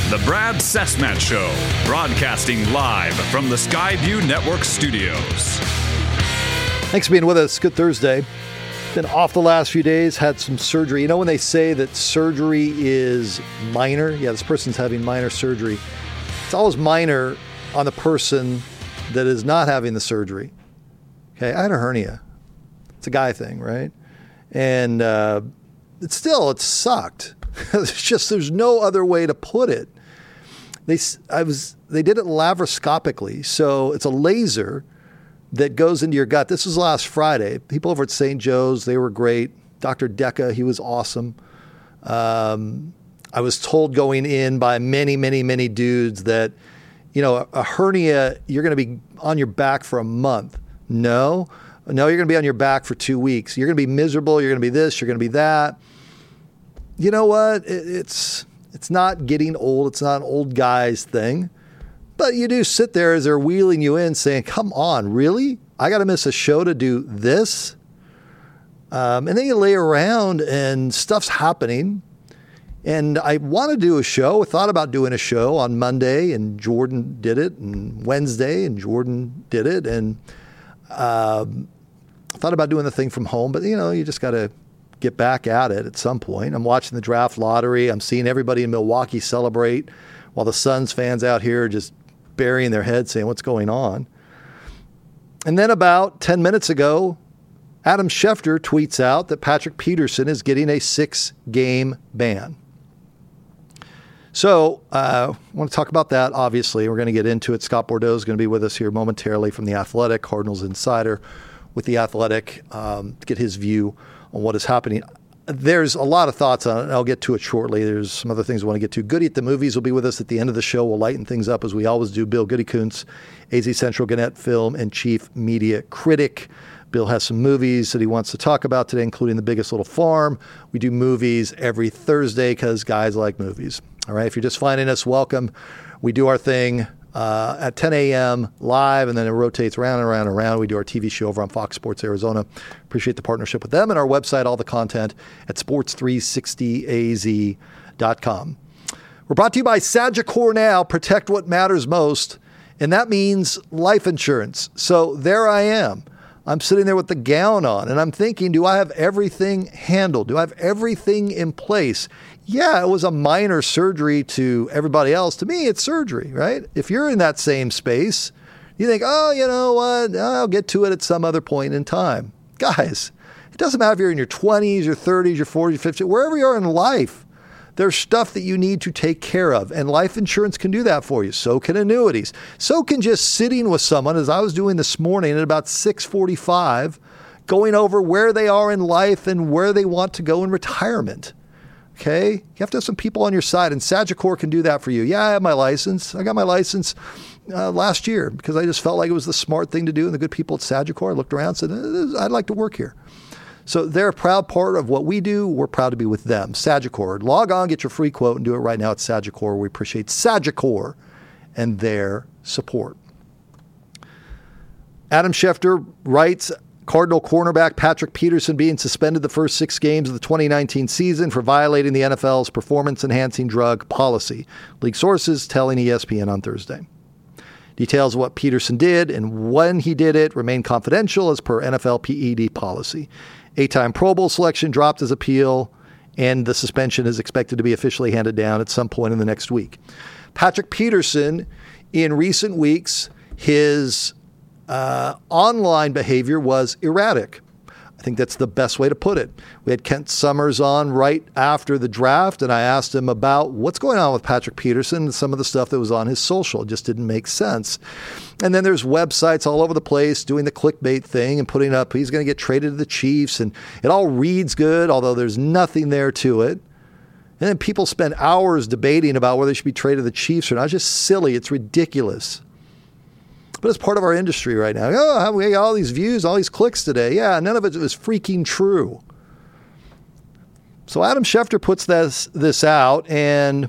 The Brad Sesmat Show, broadcasting live from the Skyview Network studios. Thanks for being with us. Good Thursday. Been off the last few days, had some surgery. You know when they say that surgery is minor? Yeah, this person's having minor surgery. It's always minor on the person that is not having the surgery. Okay, I had a hernia. It's a guy thing, right? And it sucked. There's no other way to put it. They did it laparoscopically, so it's a laser that goes into your gut. This was last Friday. People over at St. Joe's, they were great. Dr. Decca, he was awesome. I was told going in by many, many, many dudes that, you know, a hernia, you're going to be on your back for a month. No, you're going to be on your back for 2 weeks. You're going to be miserable. You're going to be this. You're going to be that. You know what? It's not getting old. It's not an old guy's thing. But you do sit there as they're wheeling you in saying, come on, really? I got to miss a show to do this? And then you lay around and stuff's happening. And I want to do a show. I thought about doing a show on Monday, and Jordan did it, and Wednesday, and Jordan did it. And thought about doing the thing from home. But, you know, you just got to get back at it at some point. I'm watching the draft lottery. I'm seeing everybody in Milwaukee celebrate while the Suns fans out here just burying their heads saying, what's going on? And then about 10 minutes ago, Adam Schefter tweets out that Patrick Peterson is getting a 6-game ban. So I want to talk about that, obviously. We're going to get into it. Scott Bordeaux is going to be with us here momentarily from The Athletic, Cardinals Insider with The Athletic, to get his view on what is happening. There's a lot of thoughts on it, and I'll get to it shortly. There's some other things I want to get to. Goody at the Movies will be with us at the end of the show. We'll lighten things up as we always do. Bill Goody Kuntz, AZ Central Gannett Film and Chief Media Critic. Bill has some movies that he wants to talk about today, including The Biggest Little Farm. We do movies every Thursday because guys like movies. All right, if you're just finding us, welcome. We do our thing at 10 a.m. live, and then it rotates round and round and round. We do our TV show over on Fox Sports Arizona. Appreciate the partnership with them and our website, all the content at sports360az.com. We're brought to you by Sagicor Now. Protect what matters most, and that means life insurance. So there I am. I'm sitting there with the gown on, and I'm thinking, do I have everything handled? Do I have everything in place? Yeah, it was a minor surgery to everybody else. To me, it's surgery, right? If you're in that same space, you think, oh, you know what? I'll get to it at some other point in time. Guys, it doesn't matter if you're in your 20s, your 30s, your 40s, 50s, wherever you are in life, there's stuff that you need to take care of, and life insurance can do that for you. So can annuities. So can just sitting with someone, as I was doing this morning at about 6:45, going over where they are in life and where they want to go in retirement. Okay? You have to have some people on your side, and Sagicor can do that for you. Yeah, I have my license. I got my license last year because I just felt like it was the smart thing to do, and the good people at Sagicor, I looked around and said, I'd like to work here. So they're a proud part of what we do. We're proud to be with them. Sagicor. Log on, get your free quote, and do it right now at Sagicor. We appreciate Sagicor and their support. Adam Schefter writes, Cardinal cornerback Patrick Peterson being suspended the first 6 games of the 2019 season for violating the NFL's performance-enhancing drug policy. League sources telling ESPN on Thursday. Details of what Peterson did and when he did it remain confidential as per NFL PED policy. 8-time Pro Bowl selection dropped his appeal, and the suspension is expected to be officially handed down at some point in the next week. Patrick Peterson, in recent weeks, his online behavior was erratic. I think that's the best way to put it. We had Kent Summers on right after the draft, and I asked him about what's going on with Patrick Peterson and some of the stuff that was on his social. It just didn't make sense. And then there's websites all over the place doing the clickbait thing and putting up, he's going to get traded to the Chiefs, and it all reads good, although there's nothing there to it. And then people spend hours debating about whether they should be traded to the Chiefs or not. It's just silly. It's ridiculous. But it's part of our industry right now. Oh, we got all these views, all these clicks today. Yeah, none of it was freaking true. So Adam Schefter puts this out, and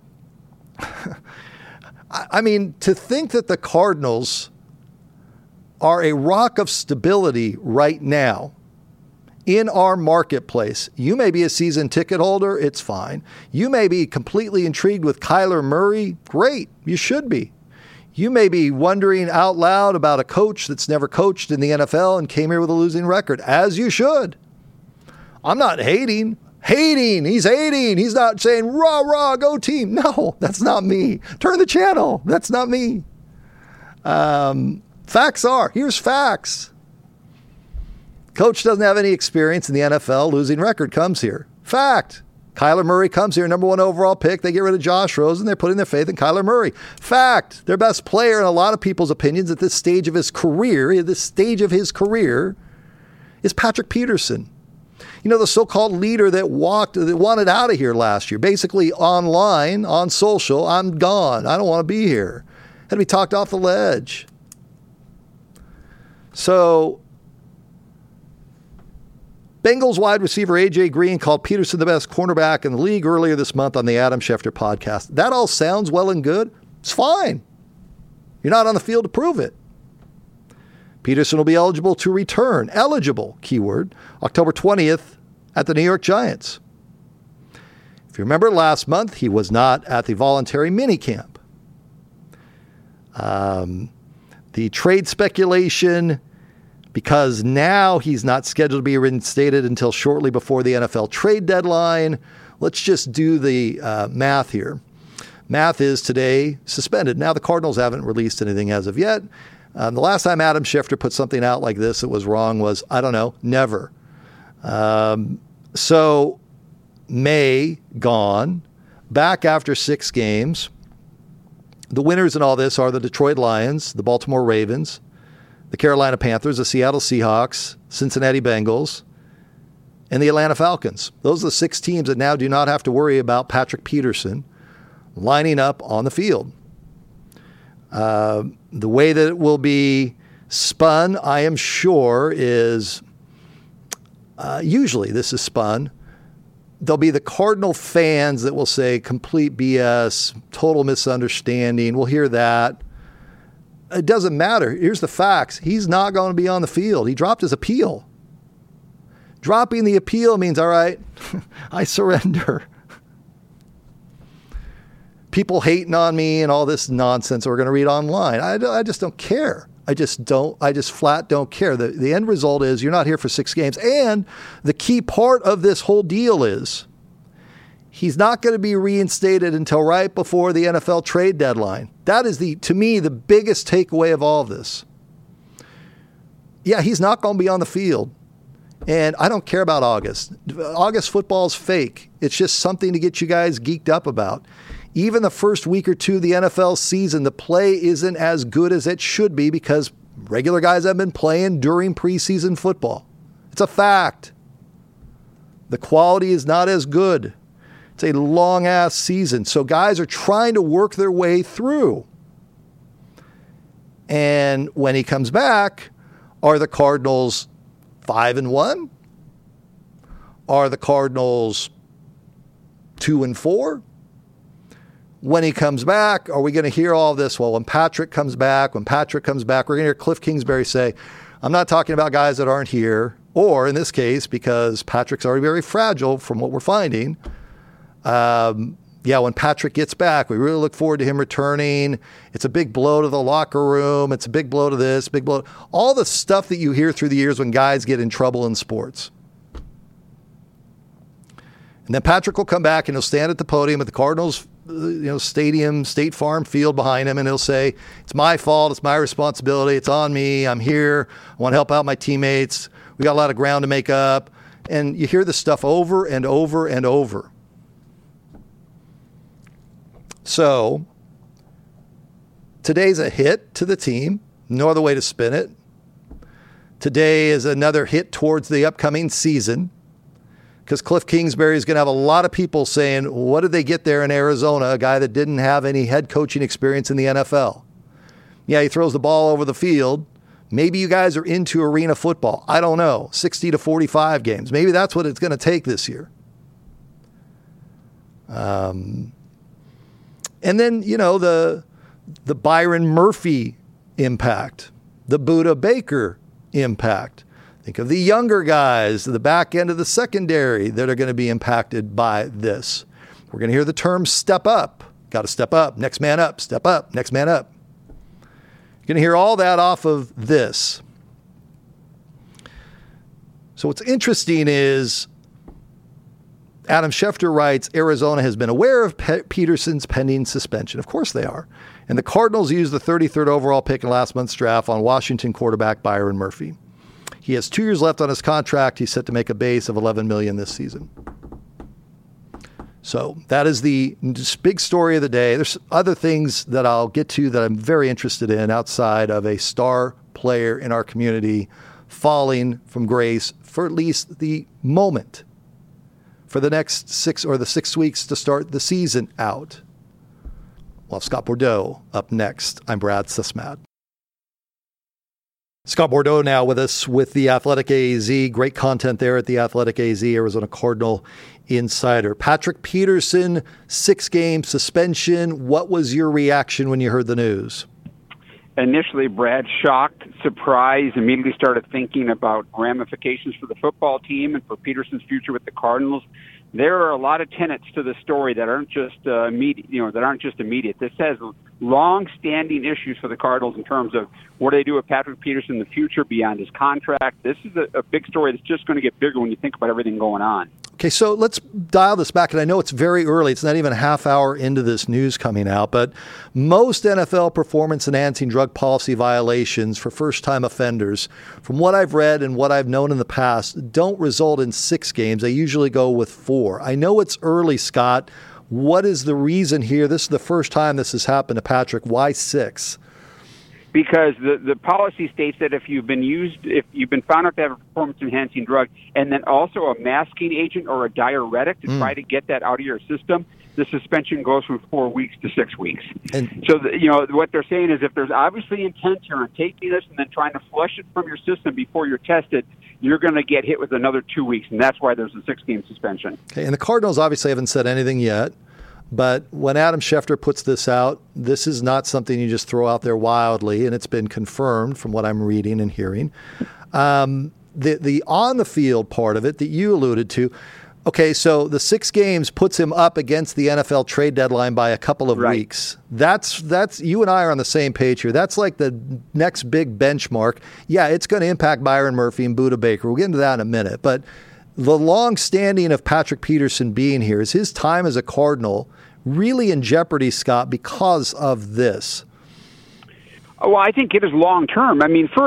I mean, to think that the Cardinals are a rock of stability right now in our marketplace. You may be a season ticket holder. It's fine. You may be completely intrigued with Kyler Murray. Great. You should be. You may be wondering out loud about a coach that's never coached in the NFL and came here with a losing record, as you should. I'm not hating. He's hating. He's not saying, rah, rah, go team. No, that's not me. Turn the channel. That's not me. Facts are. Here's facts. Coach doesn't have any experience in the NFL. Losing record comes here. Fact. Kyler Murray comes here, number 1 overall pick. They get rid of Josh Rosen. They're putting their faith in Kyler Murray. Fact. Their best player in a lot of people's opinions at this stage of his career, is Patrick Peterson. You know, the so-called leader that wanted out of here last year, basically online, on social, I'm gone. I don't want to be here. Had to be talked off the ledge. So, Bengals wide receiver A.J. Green called Peterson the best cornerback in the league earlier this month on the Adam Schefter podcast. That all sounds well and good. It's fine. You're not on the field to prove it. Peterson will be eligible to return, eligible, keyword, October 20th at the New York Giants. If you remember last month, he was not at the voluntary minicamp. The trade speculation, because now he's not scheduled to be reinstated until shortly before the NFL trade deadline. Let's just do the math here. Math is today suspended. Now the Cardinals haven't released anything as of yet. The last time Adam Schefter put something out like this that was wrong was, I don't know, never. So May gone, back after 6 games. The winners in all this are the Detroit Lions, the Baltimore Ravens, the Carolina Panthers, the Seattle Seahawks, Cincinnati Bengals, and the Atlanta Falcons. Those are the 6 teams that now do not have to worry about Patrick Peterson lining up on the field. The way that it will be spun, I am sure, is usually this is spun. There'll be the Cardinal fans that will say complete BS, total misunderstanding. We'll hear that. It doesn't matter. Here's the facts. He's not going to be on the field. He dropped his appeal. Dropping the appeal means, all right, I surrender. People hating on me and all this nonsense we're going to read online. I just don't care. I just flat don't care. The end result is you're not here for 6 games. And the key part of this whole deal is he's not going to be reinstated until right before the NFL trade deadline. That is, to me, the biggest takeaway of all of this. Yeah, he's not going to be on the field. And I don't care about August. August football is fake. It's just something to get you guys geeked up about. Even the first week or two of the NFL season, the play isn't as good as it should be because regular guys have been playing during preseason football. It's a fact. The quality is not as good. It's a long-ass season. So guys are trying to work their way through. And when he comes back, are the Cardinals 5-1? Are the Cardinals 2-4? When he comes back, are we going to hear all this? Well, when Patrick comes back, we're going to hear Cliff Kingsbury say, I'm not talking about guys that aren't here. Or in this case, because Patrick's already very fragile from what we're finding. When Patrick gets back, we really look forward to him returning. It's a big blow to the locker room. It's a big blow to this, big blow. All the stuff that you hear through the years when guys get in trouble in sports. And then Patrick will come back and he'll stand at the podium at the Cardinals stadium, State Farm Field behind him, and he'll say, it's my fault, it's my responsibility, it's on me, I'm here, I want to help out my teammates, we got a lot of ground to make up. And you hear this stuff over and over and over. So today's a hit to the team, no other way to spin it. Today is another hit towards the upcoming season, because Cliff Kingsbury is going to have a lot of people saying, what did they get there in Arizona, a guy that didn't have any head coaching experience in the NFL? Yeah, he throws the ball over the field. Maybe you guys are into arena football. I don't know. 60 to 45 games. Maybe that's what it's going to take this year. And then, the Byron Murphy impact, the Budda Baker impact, Think of the younger guys, the back end of the secondary that are going to be impacted by this. We're going to hear the term step up. Got to step up. Next man up. Step up. Next man up. You're going to hear all that off of this. So what's interesting is Adam Schefter writes, Arizona has been aware of Peterson's pending suspension. Of course they are. And the Cardinals used the 33rd overall pick in last month's draft on Washington quarterback Byron Murphy. He has 2 years left on his contract. He's set to make a base of $11 million this season. So that is the big story of the day. There's other things that I'll get to that I'm very interested in outside of a star player in our community falling from grace for at least the moment for the next 6 weeks to start the season out. We'll have Scott Bordeaux up next. I'm Brad Sismat. Scott Bordeaux now with us with The Athletic AZ. Great content there at The Athletic AZ, Arizona Cardinal Insider. Patrick Peterson, 6-game suspension. What was your reaction when you heard the news? Initially, Brad, shocked, surprised, immediately started thinking about ramifications for the football team and for Peterson's future with the Cardinals. There are a lot of tenets to the story that aren't just immediate. This has long-standing issues for the Cardinals in terms of what do they do with Patrick Peterson in the future beyond his contract. This is a big story that's just going to get bigger when you think about everything going on. Okay, so let's dial this back. And I know it's very early. It's not even a half hour into this news coming out. But most NFL performance-enhancing drug policy violations for first-time offenders, from what I've read and what I've known in the past, don't result in 6 games. They usually go with 4. I know it's early, Scott. What is the reason here? This is the first time this has happened to Patrick. Why 6? Because the policy states that if you've been found out to have a performance-enhancing drug and then also a masking agent or a diuretic to try to get that out of your system, the suspension goes from 4 weeks to 6 weeks. And so, what they're saying is if there's obviously intent here on taking this and then trying to flush it from your system before you're tested, you're going to get hit with another 2 weeks, and that's why there's a 6-game suspension. Okay, and the Cardinals obviously haven't said anything yet. But when Adam Schefter puts this out, this is not something you just throw out there wildly, and it's been confirmed from what I'm reading and hearing. The on-the-field part of it that you alluded to, okay, so the 6 games puts him up against the NFL trade deadline by a couple of weeks. That's you and I are on the same page here. That's like the next big benchmark. Yeah, it's going to impact Byron Murphy and Budda Baker. We'll get into that in a minute. But the long standing of Patrick Peterson being here, is his time as a Cardinal really in jeopardy, Scott, because of this? Well, I think it is long term.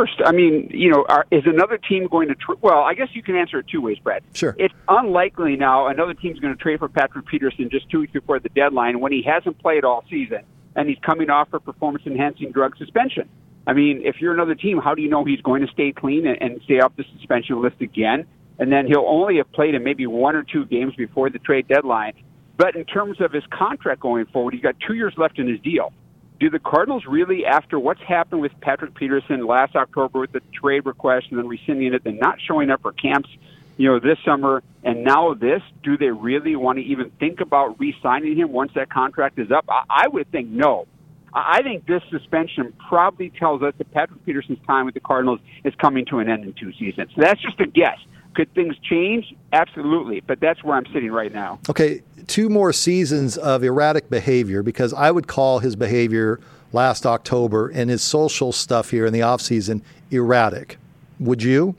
Is another team going to well, I guess you can answer it 2 ways, Brad. Sure. It's unlikely now another team's going to trade for Patrick Peterson just 2 weeks before the deadline when he hasn't played all season and he's coming off a performance-enhancing drug suspension. I mean, if you're another team, how do you know he's going to stay clean and stay off the suspension list again? And then he'll only have played in maybe 1 or 2 games before the trade deadline. But in terms of his contract going forward, he's got 2 years left in his deal. Do the Cardinals really, after what's happened with Patrick Peterson last October with the trade request and then rescinding it and not showing up for camps, this summer, and now this, do they really want to even think about re-signing him once that contract is up? I would think no. I think this suspension probably tells us that Patrick Peterson's time with the Cardinals is coming to an end in 2 seasons. So that's just a guess. Could things change? Absolutely. But that's where I'm sitting right now. Okay, 2 more seasons of erratic behavior, because I would call his behavior last October and his social stuff here in the offseason erratic. Would you?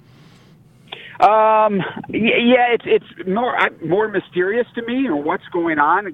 Yeah, it's more mysterious to me, what's going on.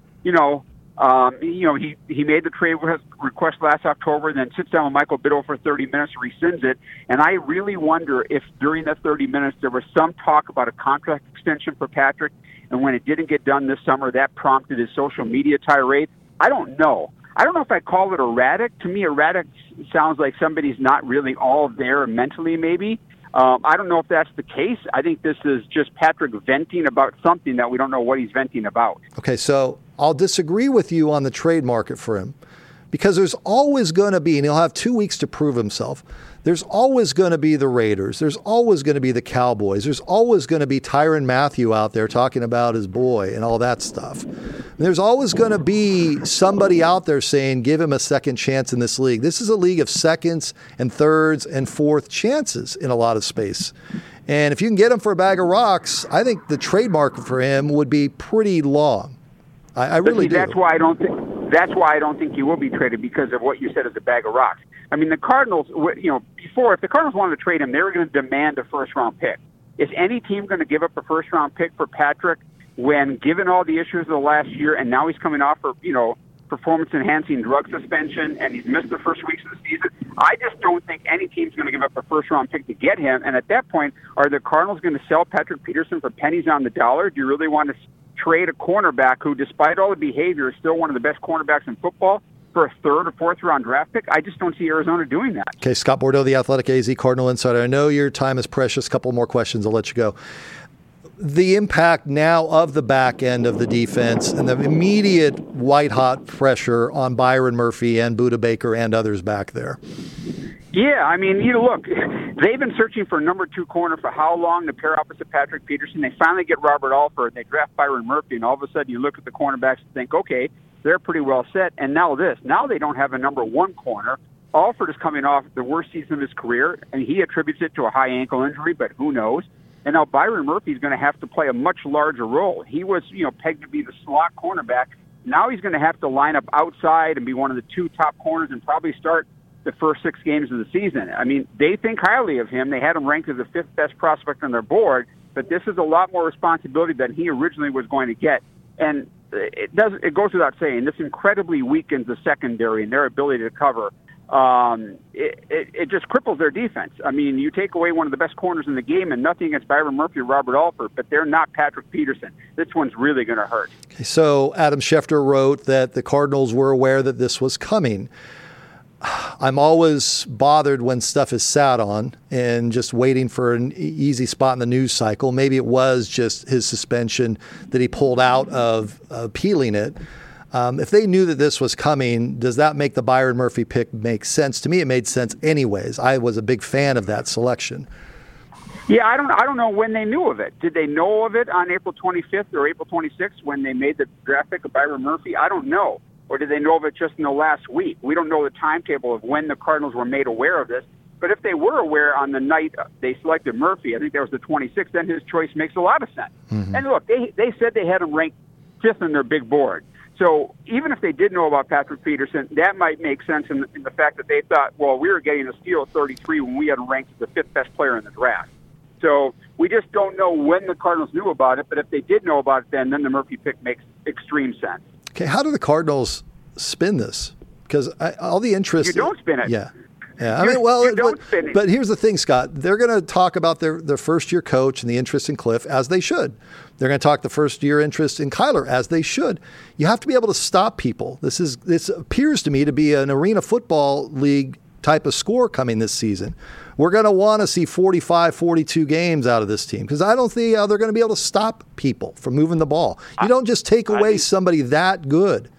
He made the trade request last October, then sits down with Michael Biddle for 30 minutes, rescinds it. And I really wonder if during that 30 minutes there was some talk about a contract extension for Patrick, and when it didn't get done this summer, that prompted his social media tirade. I don't know. I don't know if I'd call it erratic. To me, erratic sounds like somebody's not really all there mentally, maybe. I don't know if that's the case. I think this is just Patrick venting about something that we don't know what he's venting about. Okay, so I'll disagree with you on the trade market for him, Because there's always going to be, and he'll have 2 weeks to prove himself, there's always going to be the Raiders. There's always going to be the Cowboys. There's always going to be Tyrann Mathieu out there talking about his boy and all that stuff. And there's always going to be somebody out there saying, give him a second chance in this league. This is a league of seconds and thirds and fourth chances in a lot of space. And if you can get him for a bag of rocks, I think the trademark for him would be pretty long. I really do. That's why I don't think he will be traded, because of what you said as a bag of rocks. I mean, the Cardinals, before, if the Cardinals wanted to trade him, they were going to demand a first-round pick. Is any team going to give up a first-round pick for Patrick when, given all the issues of the last year, and now he's coming off for, performance-enhancing drug suspension, and he's missed the first weeks of the season? I just don't think any team's going to give up a first-round pick to get him. And at that point, are the Cardinals going to sell Patrick Peterson for pennies on the dollar? Do you really want to trade a cornerback who, despite all the behavior, is still one of the best cornerbacks in football for a third or fourth round draft pick? I just don't see Arizona doing that. Okay, Scott Bordeaux, the Athletic AZ Cardinal Insider. I know your time is precious. A couple more questions, I'll let you go. The impact now of the back end of the defense and the immediate white-hot pressure on Byron Murphy and Budda Baker and others back there. Yeah, I mean, look, they've been searching for a number 2 corner for how long to pair opposite Patrick Peterson. They finally get Robert Alford. They draft Byron Murphy, and all of a sudden you look at the cornerbacks and think, okay, they're pretty well set. And now this. Now they don't have a number 1 corner. Alford is coming off the worst season of his career, and he attributes it to a high ankle injury, but who knows? And now Byron Murphy is going to have to play a much larger role. He was, pegged to be the slot cornerback. Now he's going to have to line up outside and be one of the 2 top corners and probably start the first 6 games of the season. I mean, they think highly of him. They had him ranked as the 5th best prospect on their board, but this is a lot more responsibility than he originally was going to get. And it goes without saying, this incredibly weakens the secondary and their ability to cover. It just cripples their defense. I mean, you take away one of the best corners in the game, and nothing against Byron Murphy or Robert Alford, but they're not Patrick Peterson. This one's really going to hurt. Okay, so Adam Schefter wrote that the Cardinals were aware that this was coming. I'm always bothered when stuff is sat on and just waiting for an easy spot in the news cycle. Maybe it was just his suspension that he pulled out of appealing it. If they knew that this was coming, does that make the Byron Murphy pick make sense? To me, it made sense anyways. I was a big fan of that selection. Yeah, I don't know when they knew of it. Did they know of it on April 25th or April 26th when they made the draft pick of Byron Murphy? I don't know. Or did they know of it just in the last week? We don't know the timetable of when the Cardinals were made aware of this. But if they were aware on the night they selected Murphy, I think that was the 26th, then his choice makes a lot of sense. Mm-hmm. And look, they said they had him ranked 5th on their big board. So even if they did know about Patrick Peterson, that might make sense in the fact that they thought, well, we were getting a steal at 33 when we had him ranked as the 5th best player in the draft. So we just don't know when the Cardinals knew about it. But if they did know about it then the Murphy pick makes extreme sense. Okay, how do the Cardinals spin this? Because all the interest... You don't spin it. Yeah. I mean, well, but here's the thing, Scott. They're going to talk about their first-year coach and the interest in Cliff, as they should. They're going to talk the first-year interest in Kyler, as they should. You have to be able to stop people. This appears to me to be an Arena Football League type of score coming this season. We're going to want to see 45, 42 games out of this team because I don't think they're going to be able to stop people from moving the ball. You don't just take away somebody that good.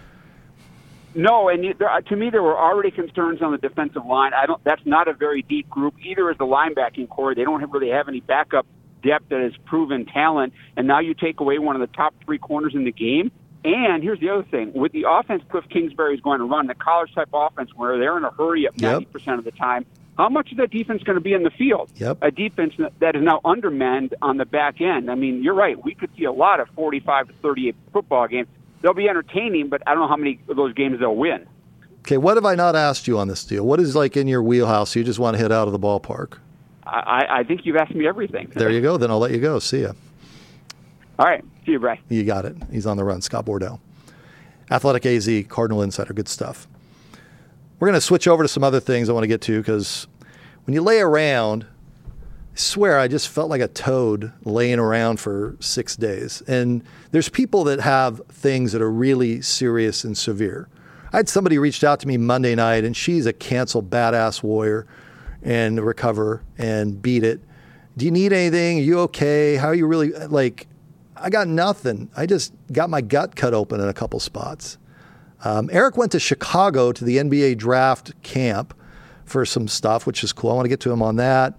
No, and to me, there were already concerns on the defensive line. That's not a very deep group. Either is the linebacking core. They don't really have any backup depth that is proven talent. And now you take away one of the top 3 corners in the game. And here's the other thing. With the offense Cliff Kingsbury is going to run, the college-type offense where they're in a hurry up 90% of the time, how much is that defense going to be in the field? Yep. A defense that is now undermanned on the back end. I mean, you're right. We could see a lot of 45 to 38 football games. They'll be entertaining, but I don't know how many of those games they'll win. Okay, what have I not asked you on this deal? What is like in your wheelhouse you just want to hit out of the ballpark? I think you've asked me everything. There you go. Then I'll let you go. See ya. All right. See you, Bray. You got it. He's on the run. Scott Bordeaux. Athletic AZ, Cardinal Insider. Good stuff. We're going to switch over to some other things I want to get to because when you lay around, I swear I just felt like a toad laying around for 6 days. And there's people that have things that are really serious and severe. I had somebody reached out to me Monday night, and she's a canceled badass warrior and recover and beat it. Do you need anything? Are you okay? How are you really, like, I got nothing. I just got my gut cut open in a couple spots. Eric went to Chicago to the NBA draft camp for some stuff, which is cool. I want to get to him on that.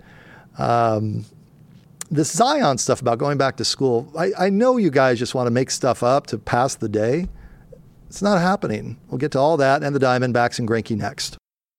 This Zion stuff about going back to school, I know you guys just want to make stuff up to pass the day. It's not happening. We'll get to all that and the Diamondbacks and Greinke next.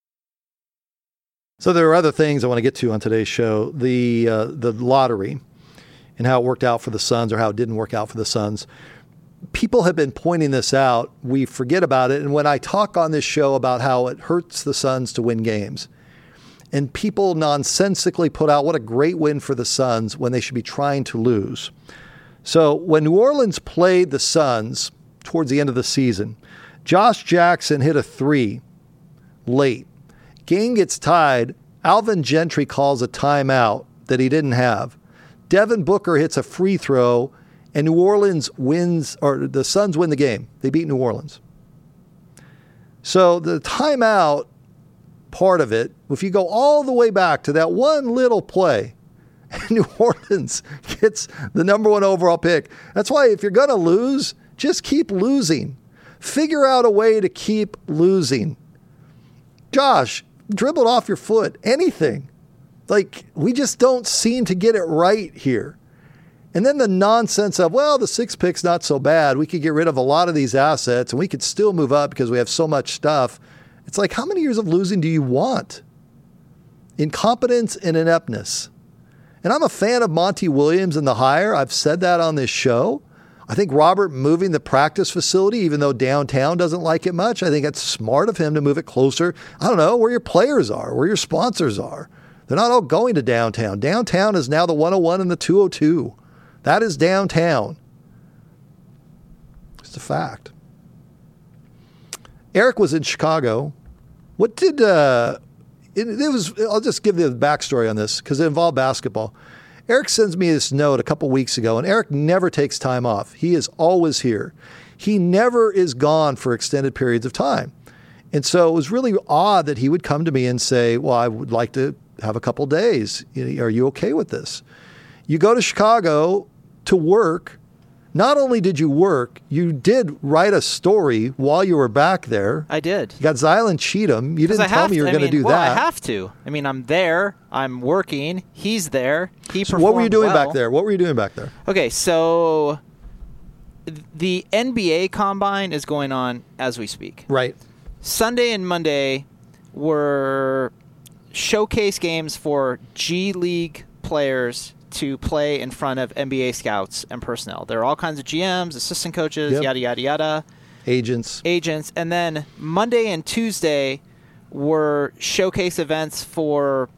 So there are other things I want to get to on today's show. The lottery and how it worked out for the Suns or how it didn't work out for the Suns. People have been pointing this out. We forget about it. And when I talk on this show about how it hurts the Suns to win games, and people nonsensically put out what a great win for the Suns when they should be trying to lose. So when New Orleans played the Suns towards the end of the season, Josh Jackson hit a 3 late. Game gets tied. Alvin Gentry calls a timeout that he didn't have. Devin Booker hits a free throw, and New Orleans wins, or the Suns win the game. They beat New Orleans. So the timeout part of it, if you go all the way back to that one little play, New Orleans gets the number 1 overall pick. That's why if you're going to lose, just keep losing. Figure out a way to keep losing. Josh, dribble it off your foot, anything. Like, we just don't seem to get it right here. And then the nonsense of, well, the 6th pick's not so bad. We could get rid of a lot of these assets and we could still move up because we have so much stuff. It's like, how many years of losing do you want? Incompetence and ineptness. And I'm a fan of Monty Williams and the hire. I've said that on this show. I think Robert moving the practice facility, even though downtown doesn't like it much, I think it's smart of him to move it closer. I don't know, where your players are, where your sponsors are. They're not all going to downtown. Downtown is now the 101 and the 202. That is downtown. It's a fact. Eric was in Chicago. What did it was? I'll just give the backstory on this because it involved basketball. Eric sends me this note a couple weeks ago, and Eric never takes time off. He is always here. He never is gone for extended periods of time. And so it was really odd that he would come to me and say, well, I would like to have a couple days. Are you okay with this? You go to Chicago to work. Not only did you work, you did write a story while you were back there. I did. You got Zylan Cheatham. You didn't tell me you were going to do that. I have to. I mean, I'm there. I'm working. He's there. He performed what were you doing well. back there? What were you doing back there? Okay, so the NBA Combine is going on as we speak. Right. Sunday and Monday were showcase games for G League players to play in front of NBA scouts and personnel. There are all kinds of GMs, assistant coaches, yada, yada, yada. Agents. And then Monday and Tuesday were showcase events for,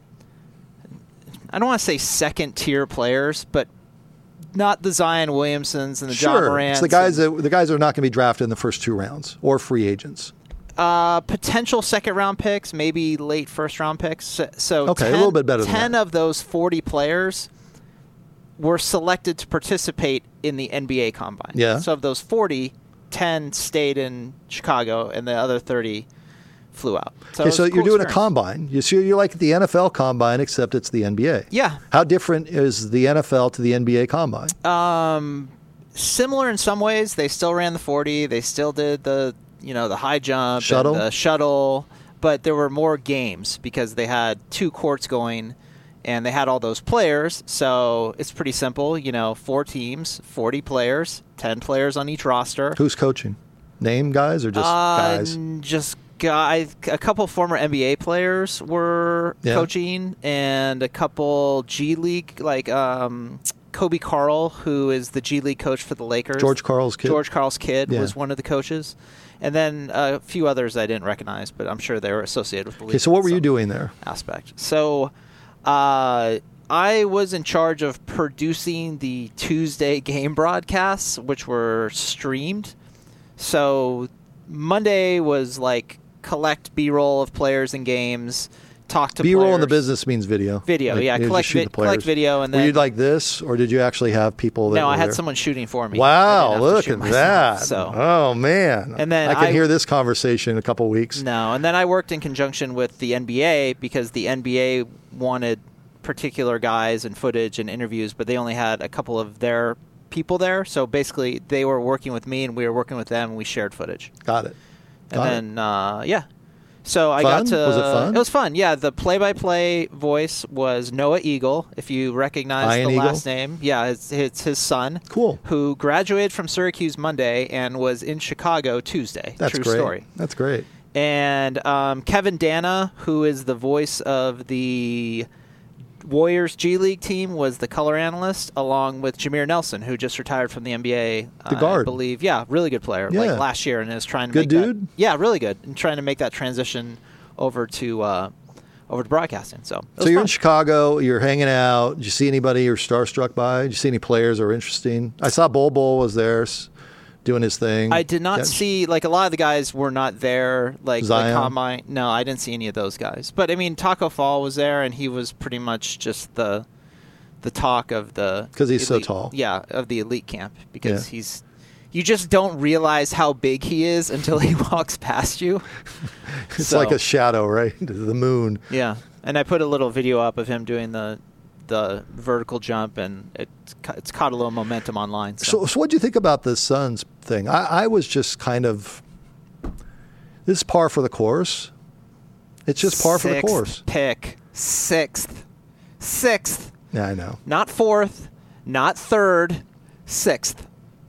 I don't want to say second-tier players, but not the Zion Williamsons and the John Morants. It's the guys that are not going to be drafted in the first 2 rounds or free agents. Potential second-round picks, maybe late first-round picks. So okay, a little bit better than that. 10 of those 40 players were selected to participate in the NBA Combine. Yeah. So of those 40, 10 stayed in Chicago, and the other 30 flew out. So, okay, so you're doing experience. a combine. You're like the NFL Combine, except it's the NBA. Yeah. How different is the NFL to the NBA Combine? Similar in some ways. They still ran the 40. They still did the high jump, shuttle, and the shuttle, but there were more games because they had 2 courts going. And they had all those players, so it's pretty simple. 4 teams, 40 players, 10 players on each roster. Who's coaching? Name guys or just guys? Just guys. A couple former NBA players were coaching, and a couple G League, like Kobe Carl, who is the G League coach for the Lakers. George Karl's kid was one of the coaches. And then a few others I didn't recognize, but I'm sure they were associated with the league. Okay, so what were you doing there? Aspect. So I was in charge of producing the Tuesday game broadcasts, which were streamed. So Monday was like collect B-roll of players and games, talk to B-roll players. in the business means video. Video, like, yeah. Collect video. And then, were you like this, or did you actually have people that No, I had there? someone shooting for me. Wow, look at myself, that. So. Oh, man. And then I can hear this conversation in a couple weeks. No, and then I worked in conjunction with the NBA because the NBA wanted particular guys and footage and interviews, but they only had a couple of their people there. So basically, they were working with me, and we were working with them, and we shared footage. Got it. And then, yeah. So I Fun? got to... Was it fun? It was fun, yeah. The play-by-play voice was Noah Eagle, if you recognize Ian the Eagle? last name. Yeah, it's his son. Cool. Who graduated from Syracuse Monday and was in Chicago Tuesday. That's True great. story. That's great. And Kevin Dana, who is the voice of the Warriors G League team, was the color analyst, along with Jameer Nelson, who just retired from the NBA. The guard. I believe. Yeah, really good player. Yeah. Like last year, and is trying to Good make dude? that. Yeah, really good. And trying to make that transition over to broadcasting. So So you're fun. in Chicago, you're hanging out. Did you see anybody you're starstruck by? Did you see any players that are interesting? I saw Bol was there doing his thing. I did not see, like, a lot of the guys were not there, like Zion? the combine. No, I didn't see any of those guys. But I mean, Taco Fall was there, and he was pretty much just the talk of the 'Cause he's so elite- tall. Yeah, of the elite camp, because you just don't realize how big he is until he walks past you. It's like a shadow, right? The moon. Yeah, and I put a little video up of him doing the vertical jump, and it's caught a little momentum online. So what do you think about the Suns thing? I was just kind of, this is par for the course. It's just par for the course. Pick sixth. Yeah, I know. Not fourth, not third, sixth.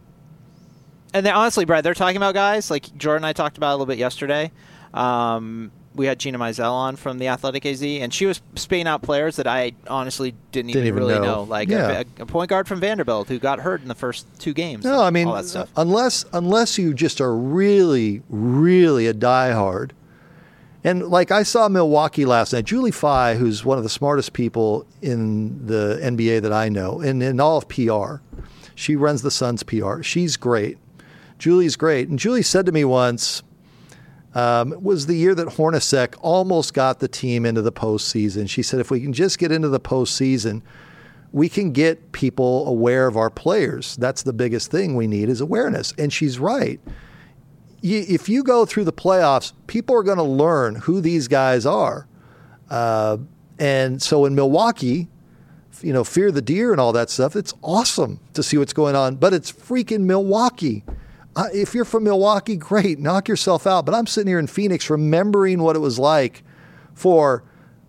And they, honestly, Brad, they're talking about guys like Jordan and I talked about a little bit yesterday. We had Gina Mizell on from the Athletic AZ, and she was spitting out players that I honestly didn't even really know. Like a point guard from Vanderbilt who got hurt in the first 2 games. No, I mean, all that stuff. unless you just are really, really a diehard. And like I saw Milwaukee last night, Julie Fye, who's one of the smartest people in the NBA that I know, and in all of PR. She runs the Suns PR. She's great. Julie's great. And Julie said to me once, it was the year that Hornacek almost got the team into the postseason. She said, if we can just get into the postseason, we can get people aware of our players. That's the biggest thing we need is awareness. And she's right. If you go through the playoffs, people are going to learn who these guys are. And so in Milwaukee, fear the deer and all that stuff, it's awesome to see what's going on. But it's freaking Milwaukee. If you're from Milwaukee, great, knock yourself out. But I'm sitting here in Phoenix remembering what it was like for,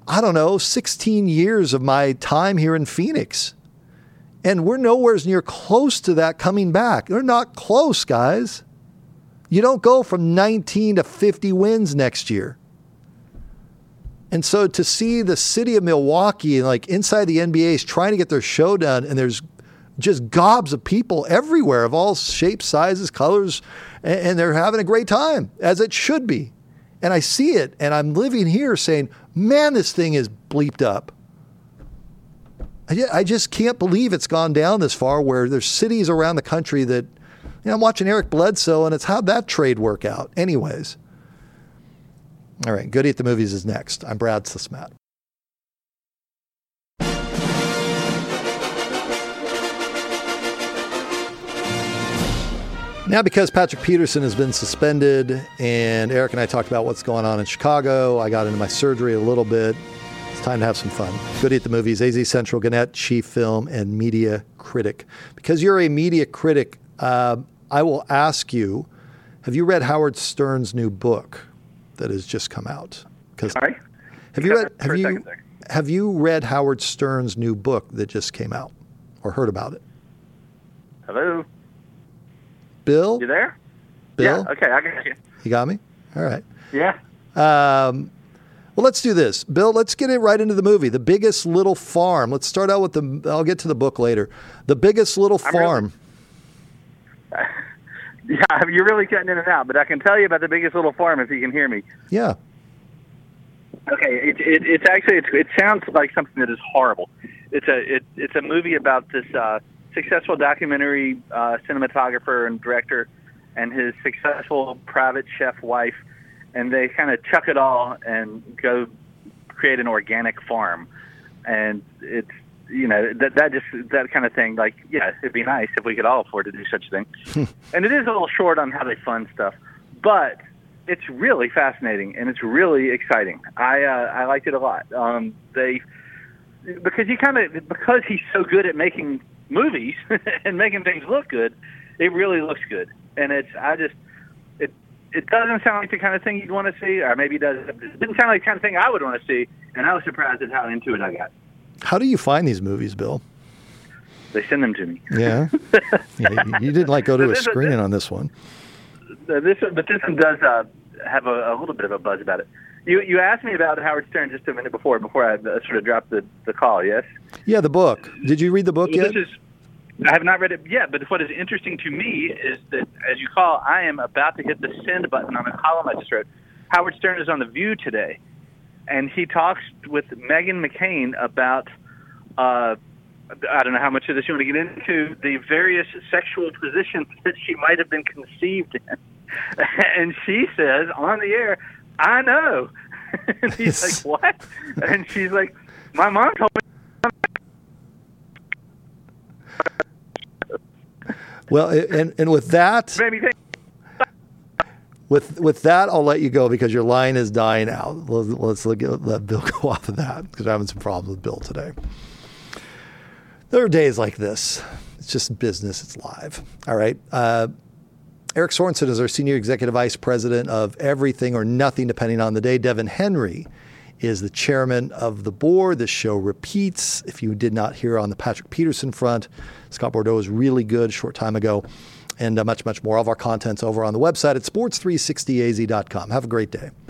16 years of my time here in Phoenix. And we're nowhere near close to that coming back. We're not close, guys. You don't go from 19 to 50 wins next year. And so to see the city of Milwaukee, like inside the NBA, is trying to get their show done, and there's just gobs of people everywhere of all shapes, sizes, colors, and they're having a great time, as it should be. And I see it, and I'm living here saying, man, this thing is bleeped up. I just can't believe it's gone down this far, where there's cities around the country that, I'm watching Eric Bledsoe, and it's how'd that trade work out? Anyways. All right, Goody at the Movies is next. I'm Brad Sismat. Now, because Patrick Peterson has been suspended and Eric and I talked about what's going on in Chicago, I got into my surgery a little bit. It's time to have some fun. Goody at the Movies, AZ Central, Gannett, chief film and media critic. Because you're a media critic, I will ask you, have you read Howard Stern's new book that has just come out? Sorry? Have you read Howard Stern's new book that just came out or heard about it? Hello? Bill? You there? Bill? Yeah, okay, I got you. You got me? All right. Yeah. Well, let's do this. Bill, let's get it right into the movie. The Biggest Little Farm. Let's start out with I'll get to the book later. The Biggest Little Farm. Yeah, you're really cutting in and out, but I can tell you about The Biggest Little Farm if you can hear me. Yeah. Okay, it's actually it sounds like something that is horrible. It's a movie about this successful documentary cinematographer and director and his successful private chef wife, and they kind of chuck it all and go create an organic farm. And it's that kind of thing. Like, yeah, it'd be nice if we could all afford to do such a thing. And it is a little short on how they fund stuff, but it's really fascinating and it's really exciting. I liked it a lot. Because he's so good at making movies and making things look good, it really looks good. And it doesn't sound like the kind of thing you'd want to see, or maybe it does. It didn't sound like the kind of thing I would want to see, and I was surprised at how into it I got. How do you find these movies, Bill? They send them to me. Yeah. You didn't go to a screening on this one. But this one does have a little bit of a buzz about it. You asked me about Howard Stern just a minute before I sort of dropped the call, yes? Yeah, the book. Did you read the book yet? I have not read it yet, but what is interesting to me is that, as you call, I am about to hit the send button on a column I just wrote. Howard Stern is on The View today, and he talks with Meghan McCain about, I don't know how much of this you want to get into, the various sexual positions that she might have been conceived in. And she says on the air, I know. And he's like, what? And she's like, my mom told me. Well, and with that, with that, I'll let you go because your line is dying out. Let's let Bill go off of that because I'm having some problems with Bill today. There are days like this. It's just business. It's live. All right. Eric Sorensen is our Senior Executive Vice President of Everything or Nothing, depending on the day. Devin Henry is the chairman of the board. This show repeats. If you did not hear on the Patrick Peterson front, Scott Bordeaux is really good a short time ago. And much, much more of our content's over on the website at sports360az.com. Have a great day.